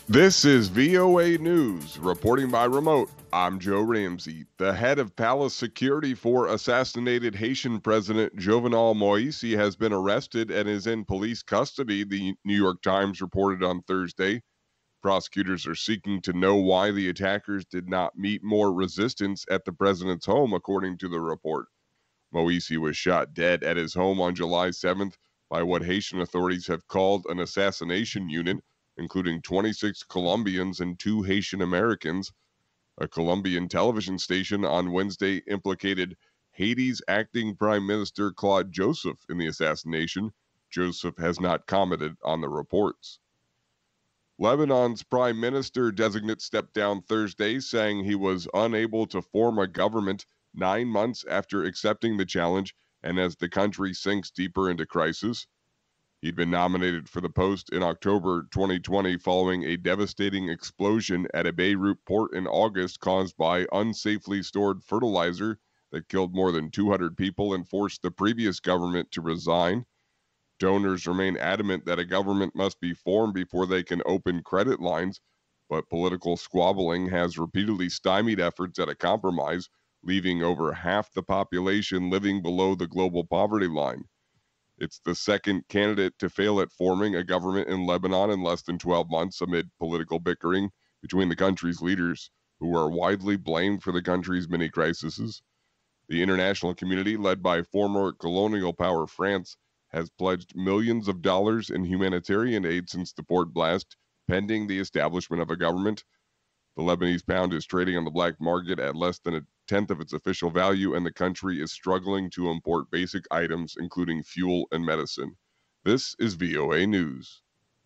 This is VOA News, reporting by remote. I'm Joe Ramsey. The head of palace security for assassinated Haitian President Jovenel Moise has been arrested and is in police custody, the New York Times reported on Thursday. Prosecutors are seeking to know why the attackers did not meet more resistance at the president's home, according to the report. Moise was shot dead at his home on July 7th by what Haitian authorities have called an assassination unit, including 26 Colombians and 2 Haitian Americans. A Colombian television station on Wednesday implicated Haiti's acting Prime Minister Claude Joseph in the assassination. Joseph has not commented on the reports. Lebanon's prime minister designate stepped down Thursday, saying he was unable to form a government 9 months after accepting the challenge and as the country sinks deeper into crisis. He'd been nominated for the post in October 2020 following a devastating explosion at a Beirut port in August caused by unsafely stored fertilizer that killed more than 200 people and forced the previous government to resign. Donors remain adamant that a government must be formed before they can open credit lines, but political squabbling has repeatedly stymied efforts at a compromise, leaving over half the population living below the global poverty line. It's the second candidate to fail at forming a government in Lebanon in less than 12 months amid political bickering between the country's leaders, who are widely blamed for the country's many crises. The international community, led by former colonial power France, has pledged millions of dollars in humanitarian aid since the port blast, pending the establishment of a government. The Lebanese pound is trading on the black market at less than a tenth of its official value, and the country is struggling to import basic items, including fuel and medicine. This is VOA News.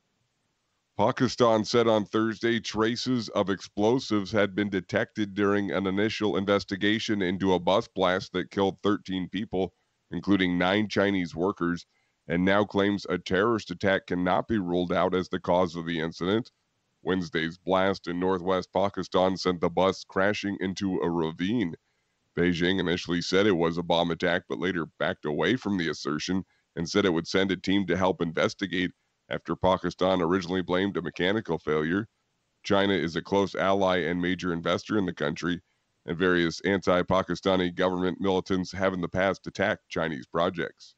Pakistan said on Thursday traces of explosives had been detected during an initial investigation into a bus blast that killed 13 people, including 9 Chinese workers, and now claims a terrorist attack cannot be ruled out as the cause of the incident. Wednesday's blast in northwest Pakistan sent the bus crashing into a ravine. Beijing initially said it was a bomb attack, but later backed away from the assertion and said it would send a team to help investigate after Pakistan originally blamed a mechanical failure. China is a close ally and major investor in the country, and various anti-Pakistani government militants have in the past attacked Chinese projects.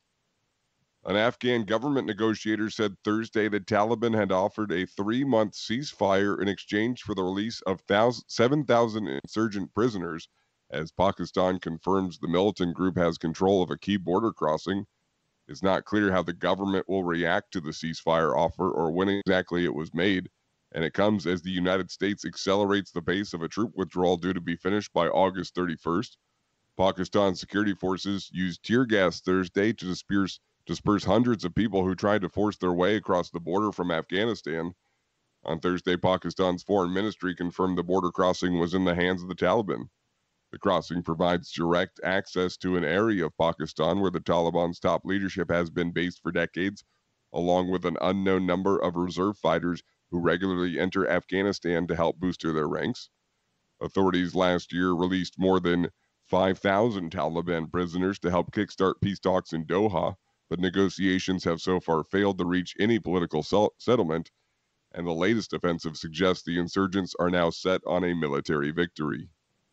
An Afghan government negotiator said Thursday the Taliban had offered a 3-month ceasefire in exchange for the release of 7,000 insurgent prisoners, as Pakistan confirms the militant group has control of a key border crossing. It's not clear how the government will react to the ceasefire offer or when exactly it was made, and it comes as the United States accelerates the pace of a troop withdrawal due to be finished by August 31st. Pakistan security forces used tear gas Thursday to disperse hundreds of people who tried to force their way across the border from Afghanistan. On Thursday, Pakistan's foreign ministry confirmed the border crossing was in the hands of the Taliban. The crossing provides direct access to an area of Pakistan where the Taliban's top leadership has been based for decades, along with an unknown number of reserve fighters who regularly enter Afghanistan to help booster their ranks. Authorities last year released more than 5,000 Taliban prisoners to help kickstart peace talks in Doha, but negotiations have so far failed to reach any political settlement, and the latest offensive suggests the insurgents are now set on a military victory.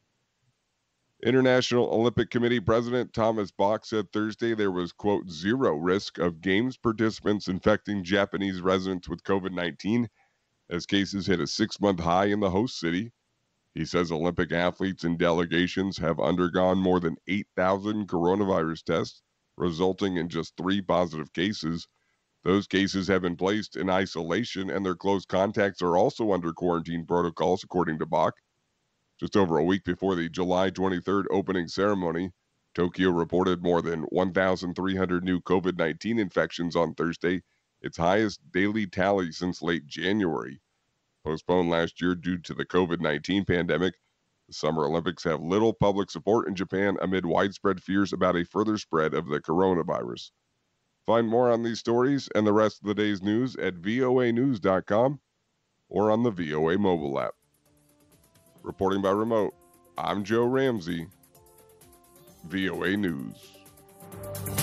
International Olympic Committee President Thomas Bach said Thursday there was, quote, zero risk of Games participants infecting Japanese residents with COVID-19 as cases hit a 6-month high in the host city. He says Olympic athletes and delegations have undergone more than 8,000 coronavirus tests, resulting in just 3 positive cases. Those cases have been placed in isolation, and their close contacts are also under quarantine protocols, according to Bach. Just over a week before the July 23rd opening ceremony, Tokyo reported more than 1,300 new COVID-19 infections on Thursday, its highest daily tally since late January. Postponed last year due to the COVID-19 pandemic, the Summer Olympics have little public support in Japan amid widespread fears about a further spread of the coronavirus. Find more on these stories and the rest of the day's news at voanews.com or on the VOA mobile app. Reporting by remote, I'm Joe Ramsey, VOA News.